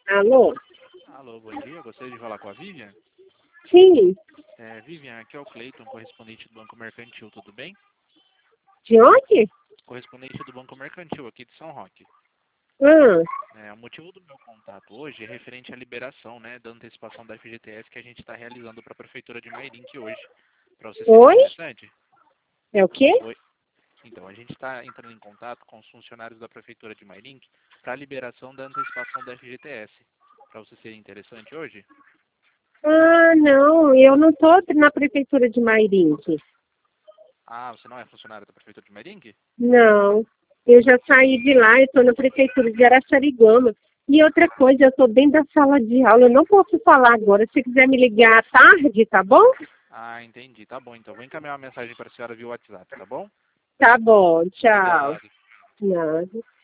Alô? Alô, bom dia. Gostaria de falar com a Vivian? Sim. Vivian, aqui é o Cleiton, correspondente do Banco Mercantil, tudo bem? De onde? Correspondente do Banco Mercantil, aqui de São Roque. Ah, O motivo do meu contato hoje é referente à liberação, né, da antecipação da FGTS que a gente está realizando para a Prefeitura de Mairink hoje. Para você seria oi? interessante? É o quê? Oi. Então, a gente está entrando em contato com os funcionários da Prefeitura de Mairink para a liberação da antecipação da FGTS. Para você seria interessante hoje? Ah, não, eu não estou na prefeitura de Mairink. Ah, você não é funcionário da Prefeitura de Mairink? Não, eu já saí de lá, eu estou na prefeitura de Araçariguama. E outra coisa, eu estou dentro da sala de aula, eu não posso falar agora. Se quiser me ligar à tarde, tá bom? Ah, entendi. Tá bom, então. Vou encaminhar uma mensagem para a senhora via WhatsApp, tá bom? Tá bom, tchau. Obrigado. Nada.